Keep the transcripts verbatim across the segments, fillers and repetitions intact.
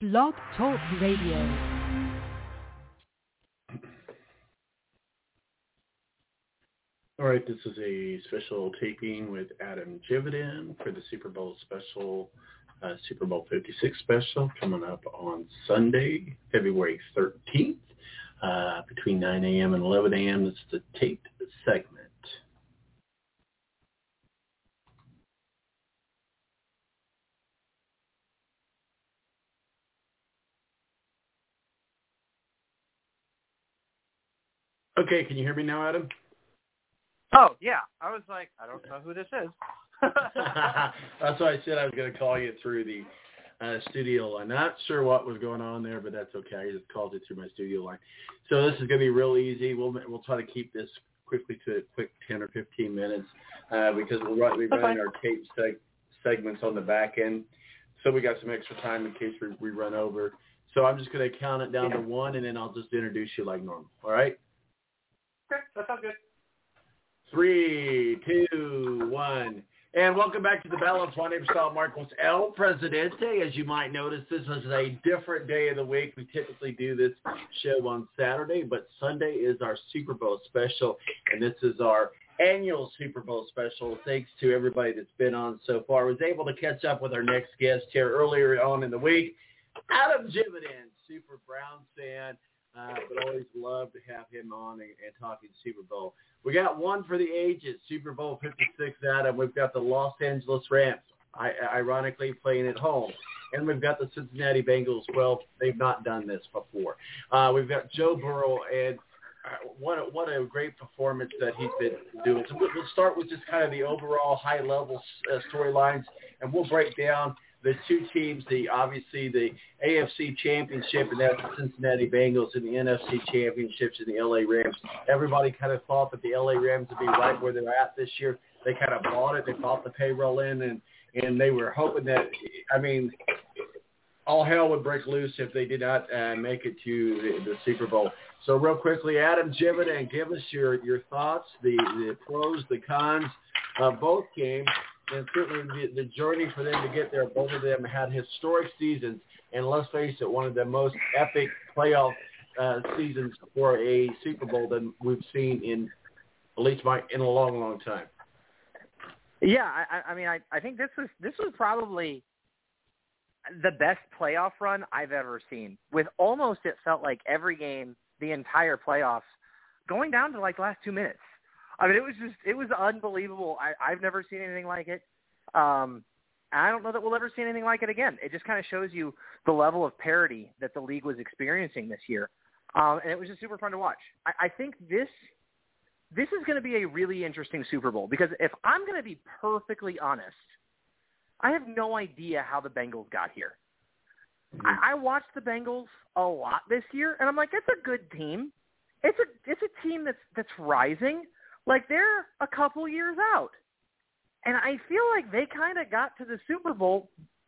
Blog Talk Radio. All right, this is a special taping with Adam Jividen for the Super Bowl special, uh, Super Bowl fifty-six special, coming up on Sunday, February thirteenth, uh, between nine a.m. and eleven a.m. It's the taped segment. Okay, can you hear me now, Adam? Oh, yeah. I was like, I don't know who this is. That's why I said I was going to call you through the uh, studio line. Not sure what was going on there, but that's okay. I just called you through my studio line. So this is going to be real easy. We'll we'll try to keep this quickly to a quick ten or fifteen minutes uh, because we're running okay. our tape seg- segments on the back end. So we got some extra time in case we, we run over. So I'm just going to count it down yeah. to one, and then I'll just introduce you like normal. All right? Okay, that sounds good. Three, two, one. And welcome back to the balance. My name is Sal Marcos, El Presidente. As you might notice, this is a different day of the week. We typically do this show on Saturday, but Sunday is our Super Bowl special, and this is our annual Super Bowl special. Thanks to everybody that's been on so far. I was able to catch up with our next guest here earlier on in the week, Adam Jividen, super Browns fan. Uh, but always love to have him on and, and talking Super Bowl. We got one for the ages, Super Bowl fifty-six, Adam. We've got the Los Angeles Rams, I, ironically playing at home. And we've got the Cincinnati Bengals. Well, they've not done this before. Uh, we've got Joe Burrow, and uh, what, a, what a great performance that he's been doing. So we'll, we'll start with just kind of the overall high-level uh, storylines, and we'll break down the two teams, the obviously the A F C Championship, and that's the Cincinnati Bengals, and the N F C Championships and the L A Rams. Everybody kind of thought that the L A Rams would be right where they're at this year. They kind of bought it. They bought the payroll in, and, and they were hoping that, I mean, all hell would break loose if they did not uh, make it to the, the Super Bowl. So real quickly, Adam Jividen, give us your, your thoughts, the, the pros, the cons of both games. And certainly the, the journey for them to get there, both of them had historic seasons. And let's face it, one of the most epic playoff uh, seasons for a Super Bowl than we've seen in at least my, in a long, long time. Yeah, I, I mean, I, I think this was this was probably the best playoff run I've ever seen. With almost, it felt like every game, the entire playoffs, going down to like the last two minutes. I mean, it was just, it was unbelievable. I, I've never seen anything like it. Um, I don't know that we'll ever see anything like it again. It just kind of shows you the level of parity that the league was experiencing this year. Um, and it was just super fun to watch. I, I think this, this is going to be a really interesting Super Bowl because if I'm going to be perfectly honest, I have no idea how the Bengals got here. Mm-hmm. I, I watched the Bengals a lot this year, and I'm like, it's a good team. It's a, it's a team that's, that's rising. Like, they're a couple years out. And I feel like they kind of got to the Super Bowl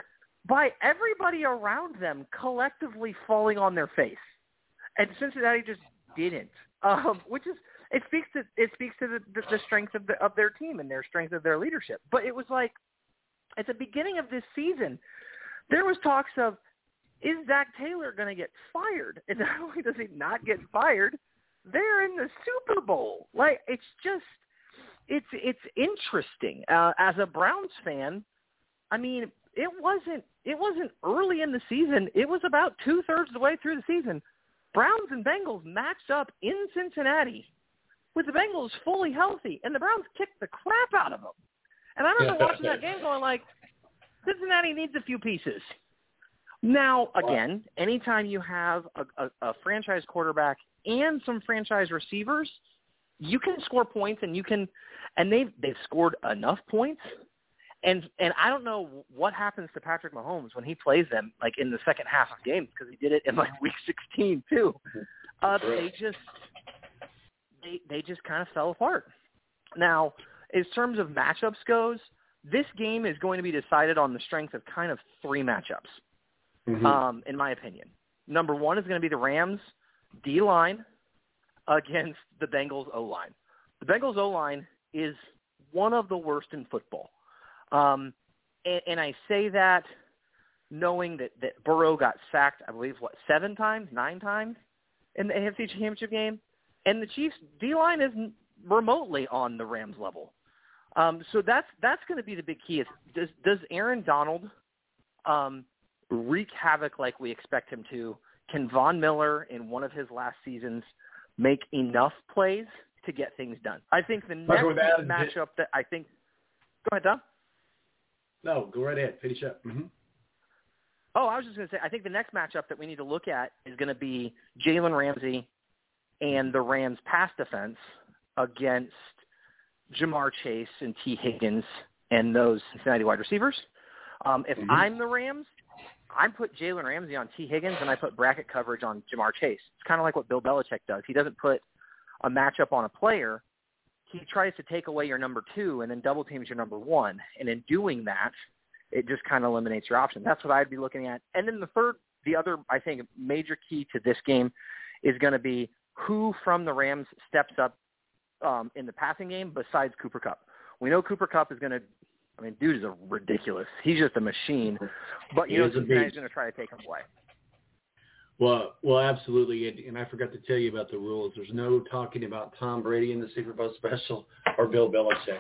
by everybody around them collectively falling on their face. And Cincinnati just didn't, um, which is – it speaks to it speaks to the, the, the strength of, the, of their team and their strength of their leadership. But it was like at the beginning of this season, there was talks of, is Zach Taylor going to get fired? And not only does he not get fired – they're in the Super Bowl. Like, it's just, it's it's interesting. Uh, as a Browns fan, I mean, it wasn't it wasn't early in the season. It was about two thirds of the way through the season. Browns and Bengals matched up in Cincinnati with the Bengals fully healthy, and the Browns kicked the crap out of them. And I remember watching that game going like, Cincinnati needs a few pieces. Now, again, anytime you have a, a, a franchise quarterback and some franchise receivers, you can score points, and you can, and they've they've scored enough points. And and I don't know what happens to Patrick Mahomes when he plays them like in the second half of games because he did it in like week sixteen too. Uh, they just they they just kind of fell apart. Now, in terms of matchups goes, this game is going to be decided on the strength of kind of three matchups. Mm-hmm. Um, in my opinion. Number one is going to be the Rams D-line against the Bengals O-line. The Bengals O-line is one of the worst in football. Um, and, and I say that knowing that, that Burrow got sacked, I believe, what, seven times, nine times in the A F C Championship game? And the Chiefs' D-line isn't remotely on the Rams level. Um, so that's that's going to be the big key. Is does, does Aaron Donald um, wreak havoc like we expect him to? Can Von Miller in one of his last seasons make enough plays to get things done? I think the next matchup that I think – go ahead, Tom. No, go right ahead. Finish up. Mm-hmm. Oh, I was just going to say, I think the next matchup that we need to look at is going to be Jalen Ramsey and the Rams' pass defense against Jamar Chase and T. Higgins and those Cincinnati wide receivers. Um, if mm-hmm. I'm the Rams, I put Jalen Ramsey on T. Higgins and I put bracket coverage on Jamar Chase. It's kind of like what Bill Belichick does. He doesn't put a matchup on a player. He tries to take away your number two and then double teams your number one. And in doing that, it just kind of eliminates your option. That's what I'd be looking at. And then the third, the other, I think, major key to this game is going to be who from the Rams steps up um, in the passing game besides Cooper Kupp. We know Cooper Kupp is going to, I mean, dude is a ridiculous. He's just a machine. But you he know Cincinnati's going to try to take him away. Well, well, absolutely. And, and I forgot to tell you about the rules. There's no talking about Tom Brady in the Super Bowl special or Bill Belichick.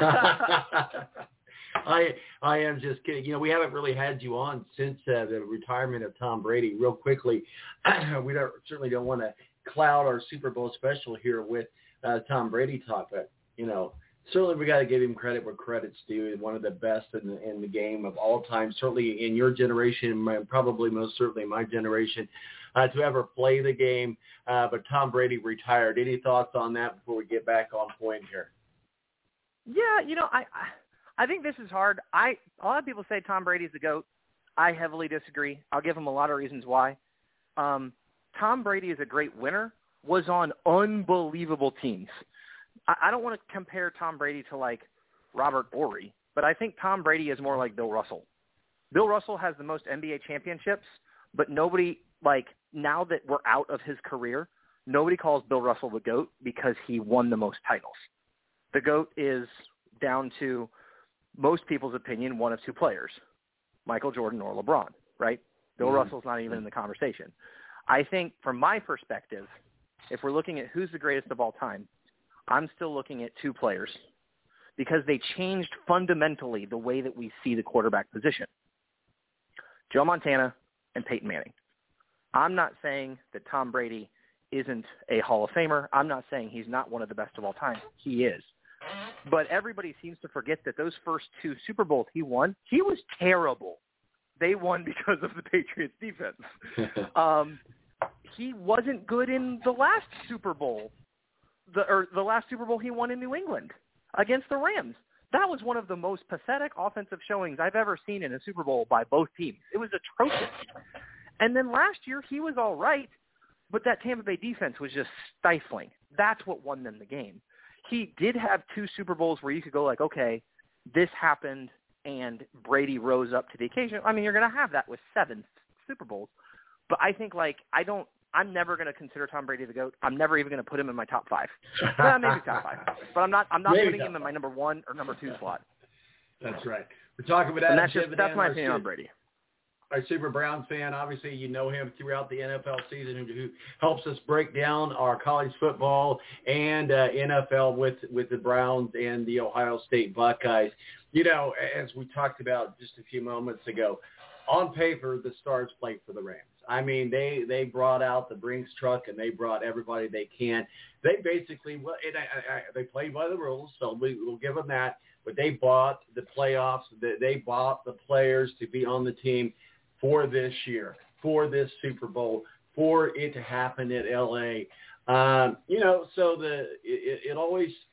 I I am just kidding. You know, we haven't really had you on since uh, the retirement of Tom Brady. Real quickly, we don't, certainly don't want to cloud our Super Bowl special here with uh, Tom Brady talk, but, you know, certainly we got to give him credit where credit's due. One of the best in the, in the game of all time, certainly in your generation, and probably most certainly my generation, uh, to ever play the game. Uh, but Tom Brady retired. Any thoughts on that before we get back on point here? Yeah, you know, I I think this is hard. I a lot of people say Tom Brady's the GOAT. I heavily disagree. I'll give him a lot of reasons why. Um, Tom Brady is a great winner, was on unbelievable teams. I don't want to compare Tom Brady to, like, Robert Horry, but I think Tom Brady is more like Bill Russell. Bill Russell has the most N B A championships, but nobody, like, now that we're out of his career, nobody calls Bill Russell the GOAT because he won the most titles. The GOAT is down to most people's opinion one of two players, Michael Jordan or LeBron, right? Bill mm-hmm. Russell's not even in the conversation. I think from my perspective, if we're looking at who's the greatest of all time, I'm still looking at two players because they changed fundamentally the way that we see the quarterback position. Joe Montana and Peyton Manning. I'm not saying that Tom Brady isn't a Hall of Famer. I'm not saying he's not one of the best of all time. He is. But everybody seems to forget that those first two Super Bowls he won, he was terrible. They won because of the Patriots defense. um, he wasn't good in the last Super Bowl. The or the last Super Bowl he won in New England against the Rams. That was one of the most pathetic offensive showings I've ever seen in a Super Bowl by both teams. It was atrocious. And then last year he was all right, but that Tampa Bay defense was just stifling. That's what won them the game. He did have two Super Bowls where you could go like, okay, this happened and Brady rose up to the occasion. I mean, you're going to have that with seven Super Bowls. But I think, like, I don't, I'm never going to consider Tom Brady the GOAT. I'm never even going to put him in my top five. Well, maybe top five. But I'm not I'm not maybe putting him in my number one or number two slot. That's right. We're talking about Adam that's just, that's my opinion Super, on Brady. Our Super Browns fan, obviously you know him throughout the N F L season, who, who helps us break down our college football and uh, N F L with, with the Browns and the Ohio State Buckeyes. You know, as we talked about just a few moments ago, on paper, the Stars play for the Rams. I mean, they, they brought out the Brinks truck and they brought everybody they can. They basically, well, it, I, I, they played by the rules, so we, we'll give them that. But they bought the playoffs. They, they bought the players to be on the team for this year, for this Super Bowl, for it to happen at L A. Um, you know, so the it, it always –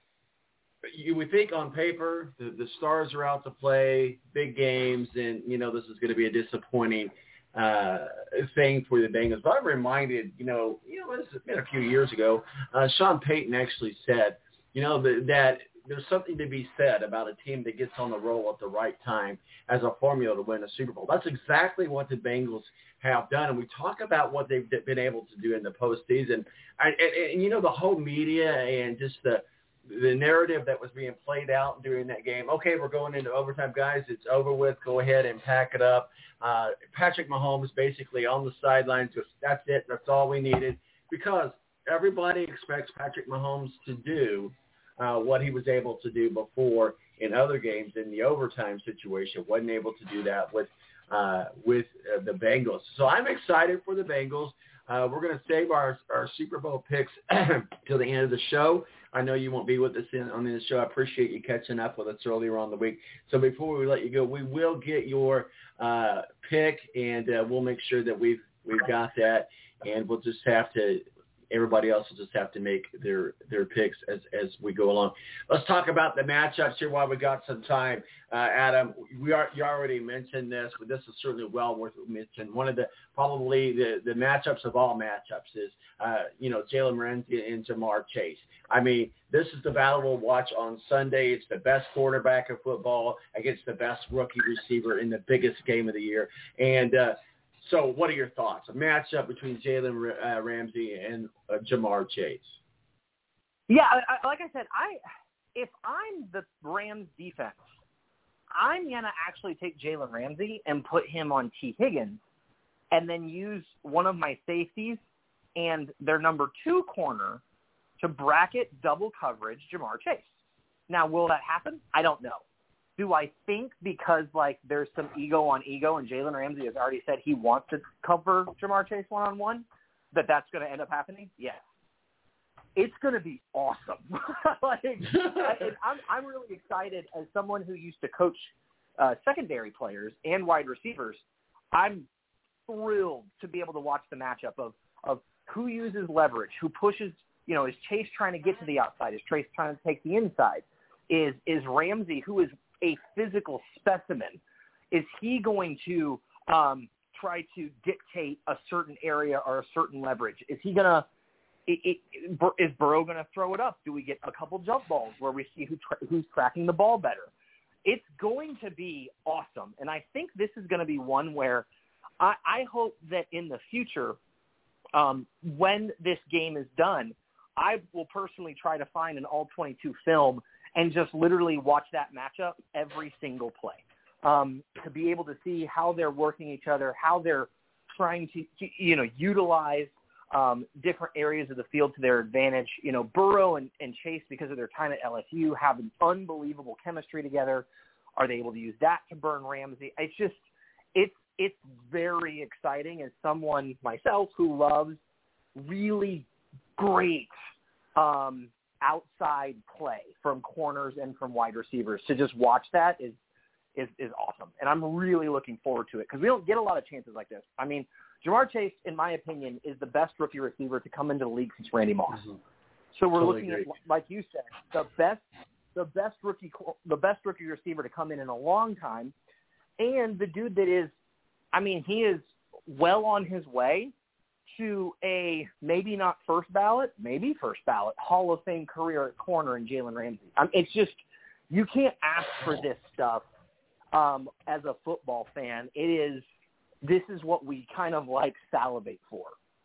you would think on paper the, the Stars are out to play big games and, you know, this is going to be a disappointing uh, thing for the Bengals. But I'm reminded, you know, you know, it's been a few years ago, uh, Sean Payton actually said, you know, the, that there's something to be said about a team that gets on the roll at the right time as a formula to win a Super Bowl. That's exactly what the Bengals have done. And we talk about what they've been able to do in the postseason. And, and, and you know, the whole media and just the, the narrative that was being played out during that game. Okay, we're going into overtime, guys. It's over with. Go ahead and pack it up. Uh, Patrick Mahomes basically on the sidelines. Just, that's it. That's all we needed, because everybody expects Patrick Mahomes to do uh, what he was able to do before in other games in the overtime situation. Wasn't able to do that with uh, with uh, the Bengals. So I'm excited for the Bengals. Uh, we're going to save our, our Super Bowl picks till the end of the show. I know you won't be with us in, on the show. I appreciate you catching up with us earlier on the week. So before we let you go, we will get your uh, pick, and uh, we'll make sure that we've we've got that, and we'll just have to. Everybody else will just have to make their, their picks as, as we go along. Let's talk about the matchups here while we got some time. Uh, Adam, we are, you already mentioned this, but this is certainly well worth mentioning. One of the probably the, the matchups of all matchups is, uh, you know, Jalen Ramsey and Ja'Marr Chase. I mean, this is the battle we'll watch on Sunday. It's the best quarterback of football against the best rookie receiver in the biggest game of the year. And, uh, So what are your thoughts? A matchup between Jalen uh, Ramsey and uh, Ja'Marr Chase. Yeah, I, I, like I said, I if I'm the Rams defense, I'm going to actually take Jalen Ramsey and put him on T. Higgins and then use one of my safeties and their number two corner to bracket double coverage Ja'Marr Chase. Now, will that happen? I don't know. Do I think because, like, there's some ego on ego and Jalen Ramsey has already said he wants to cover Ja'Marr Chase one-on-one, that that's going to end up happening? Yes. It's going to be awesome. like, I, I'm, I'm really excited as someone who used to coach uh, secondary players and wide receivers. I'm thrilled to be able to watch the matchup of, of who uses leverage, who pushes, you know, is Chase trying to get to the outside? Is Chase trying to take the inside? Is is Ramsey, who is a physical specimen, is he going to um, try to dictate a certain area or a certain leverage? Is he going to it, it, – is Burrow going to throw it up? Do we get a couple jump balls where we see who tra- who's tracking the ball better? It's going to be awesome, and I think this is going to be one where I, I hope that in the future, um, when this game is done, I will personally try to find an all twenty-two film and just literally watch that matchup every single play, um, to be able to see how they're working each other, how they're trying to, you know, utilize um, different areas of the field to their advantage. You know, Burrow and, and Chase, because of their time at L S U, have an unbelievable chemistry together. Are they able to use that to burn Ramsey? It's just, it's, it's very exciting as someone myself who loves really great um, outside play from corners and from wide receivers. To just watch that is is, is awesome. And I'm really looking forward to it because we don't get a lot of chances like this. I mean, Ja'Marr Chase, in my opinion, is the best rookie receiver to come into the league since Randy Moss. Mm-hmm. So we're totally looking great. At, like you said, the best the best rookie the best rookie receiver to come in in a long time, and the dude that is, I mean, he is well on his way to a maybe not first ballot, maybe first ballot Hall of Fame career at corner in Jalen Ramsey. I mean, it's just, you can't ask for this stuff um, as a football fan. It is, this is what we kind of like salivate for.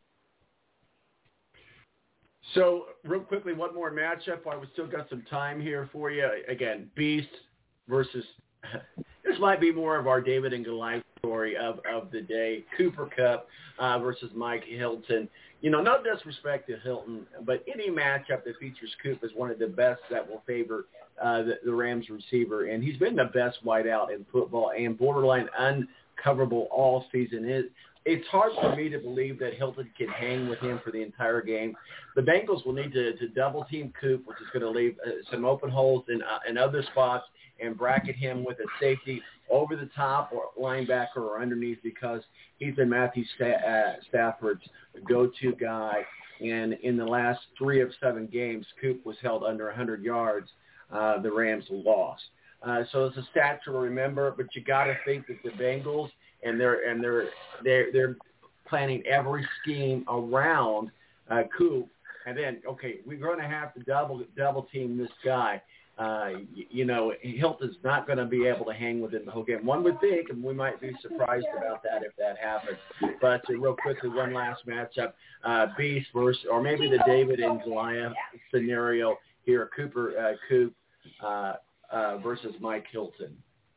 So real quickly, one more matchup while we still got some time here for you. Again, Beast versus, this might be more of our David and Goliath story of, of the day. Cooper Kupp uh, versus Mike Hilton. You know, no disrespect to Hilton, but any matchup that features Coop is one of the best that will favor uh, the, the Rams receiver. And he's been the best wideout in football and borderline uncoverable all season. It, it's hard for me to believe that Hilton can hang with him for the entire game. The Bengals will need to, to double-team Coop, which is going to leave uh, some open holes in, uh, in other spots, and bracket him with a safety over the top or linebacker or underneath, because he's been Matthew Stafford's go-to guy. And in the last three of seven games, Coop was held under one hundred yards. Uh, the Rams lost. Uh, so it's a stat to remember, but you got to think that the Bengals and they're and they're they're they're planning every scheme around uh, Coop. And then, okay, we're going to have to double double team this guy. Uh, you, you know, Hilton's not going to be able to hang with him the whole game. One would think, and we might be surprised about that if that happens. But uh, real quickly, one last matchup: uh, Beast versus, or maybe the David and Goliath scenario here, Cooper uh, Coop uh, uh, versus Mike Hilton.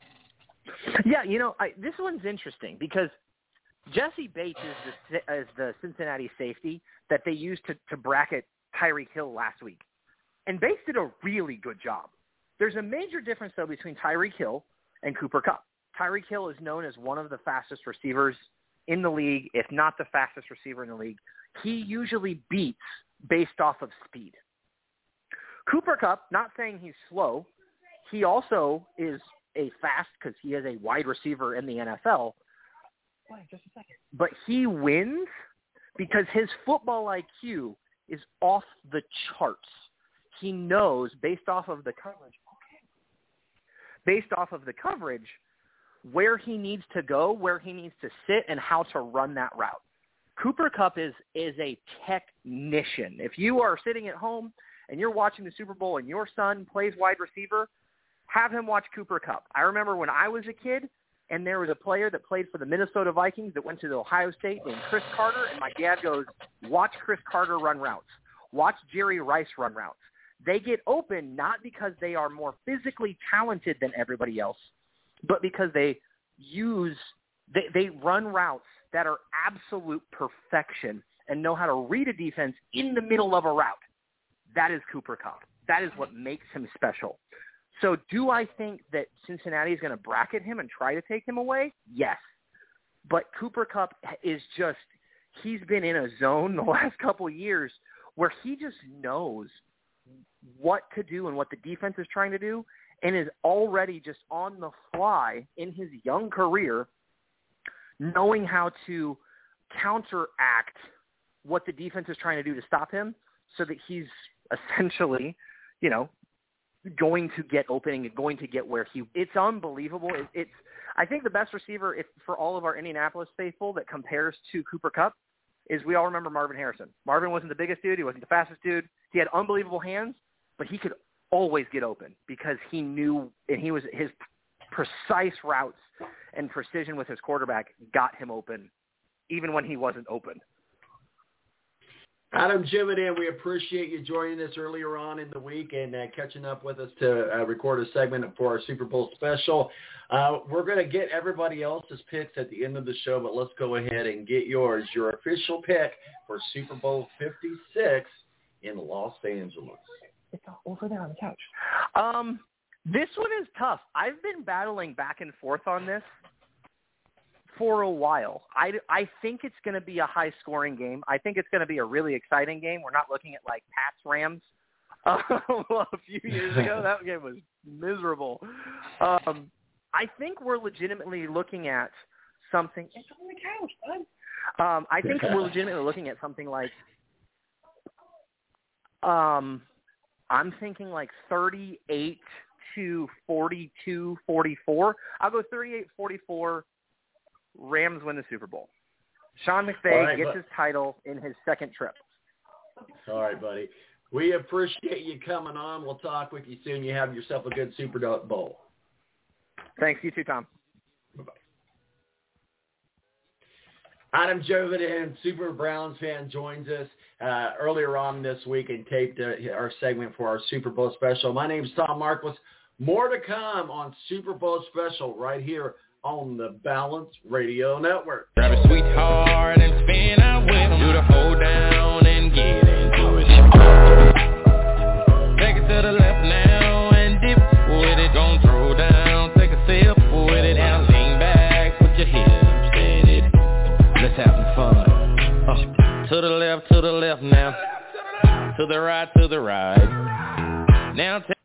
Yeah, you know, I, this one's interesting because Jesse Bates is the, is the Cincinnati safety that they used to, to bracket Tyreek Hill last week. And Bates did a really good job. There's a major difference, though, between Tyreek Hill and Cooper Kupp. Tyreek Hill is known as one of the fastest receivers in the league, if not the fastest receiver in the league. He usually beats based off of speed. Cooper Kupp, not saying he's slow, he also is a fast because he is a wide receiver in the N F L. Wait, just a second. But he wins because his football I Q is off the charts. He knows based off of the coverage, based off of the coverage, where he needs to go, where he needs to sit, and how to run that route. Cooper Kupp is is a technician. If you are sitting at home and you're watching the Super Bowl and your son plays wide receiver, have him watch Cooper Kupp. I remember when I was a kid and there was a player that played for the Minnesota Vikings that went to the Ohio State named Chris Carter, and my dad goes, watch Chris Carter run routes. Watch Jerry Rice run routes. They get open not because they are more physically talented than everybody else, but because they use they, they run routes that are absolute perfection and know how to read a defense in the middle of a route. That is Cooper Kupp. That is what makes him special. So do I think that Cincinnati is going to bracket him and try to take him away? Yes. But Cooper Kupp is just – he's been in a zone the last couple of years where he just knows what to do and what the defense is trying to do and is already just on the fly in his young career knowing how to counteract what the defense is trying to do to stop him so that he's essentially, you know, going to get opening and going to get where he – it's unbelievable. It, it's I think the best receiver if, for all of our Indianapolis faithful that compares to Cooper Kupp is we all remember Marvin Harrison. Marvin wasn't the biggest dude. He wasn't the fastest dude. He had unbelievable hands, but he could always get open because he knew – and he was – his precise routes and precision with his quarterback got him open even when he wasn't open. Adam Jividen, we appreciate you joining us earlier on in the week and uh, catching up with us to uh, record a segment for our Super Bowl special. Uh, we're going to get everybody else's picks at the end of the show, but let's go ahead and get yours, your official pick for Super Bowl fifty-six in Los Angeles. It's over there on the couch. Um, this one is tough. I've been battling back and forth on this for a while. I, I think it's going to be a high-scoring game. I think it's going to be a really exciting game. We're not looking at, like, Pats-Rams um, a few years ago. That game was miserable. Um, I think we're legitimately looking at something – it's on the couch, bud. Um, I think we're legitimately looking at something like um, – I'm thinking like thirty-eight to forty-two forty-four. I'll go thirty-eight forty-four. Rams win the Super Bowl. Sean McVay right, gets but, his title in his second trip. All right, buddy. We appreciate you coming on. We'll talk with you soon. You have yourself a good Super Bowl. Thanks. You too, Tom. Bye-bye. Adam Jividen, Super Browns fan, joins us uh, earlier on this week and taped uh, our segment for our Super Bowl special. My name is Tom Marquis. More to come on Super Bowl special right here on the Balance Radio Network. Grab a sweetheart and spin out with them. Do the hold down and get into it. Take it to the left now and dip with it. Gon' throw down, take a sip with it. Now lean back, put your hips steady. Let's have some fun. Uh, to the left, to the left now. To the right, to the right. Now take